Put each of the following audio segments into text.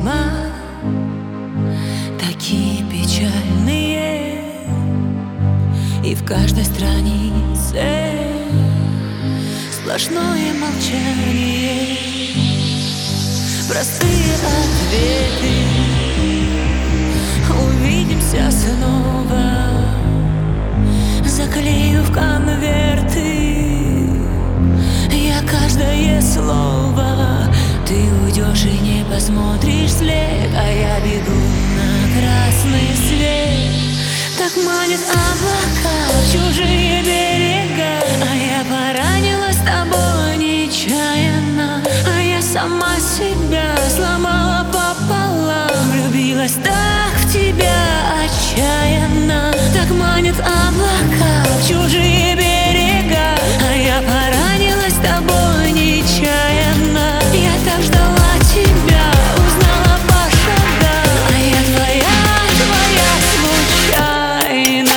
письма, такие печальные, и в каждой странице сплошное молчание. Простые ответы, увидимся снова, заклею в конверты я каждое слово. Ты уйдешь и не посмотришь вслед, а я бегу на красный свет. Так манят облака в чужие берега, а я поранилась тобой нечаянно, а я сама себя сломала пополам. Влюбилась так в тебя отчаянно. Так манят облака в чужие берега, а я поранилась тобой нечаянно. Я так ждала тебя, узнала по шагам, а я твоя случайная.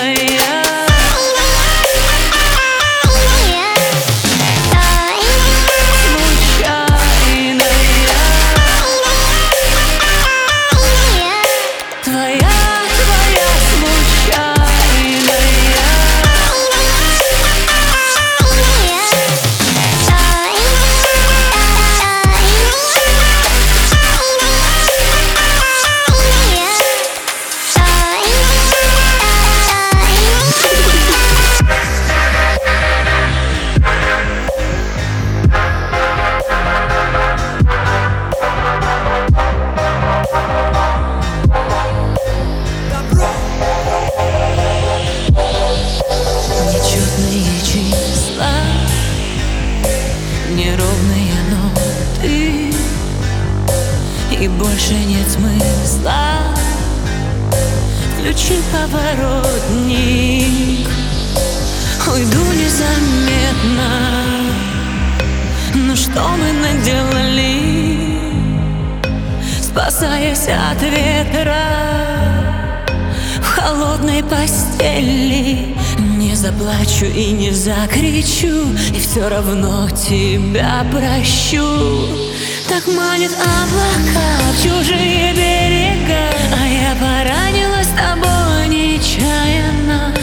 Неровные ноты, и больше нет смысла. Включи поворотник, уйду незаметно. Ну что мы наделали, спасаясь от ветра в холодной постели? Не заплачу и не закричу, и все равно тебя прощу. Так манят облака в чужие берега, а я поранилась тобой нечаянно.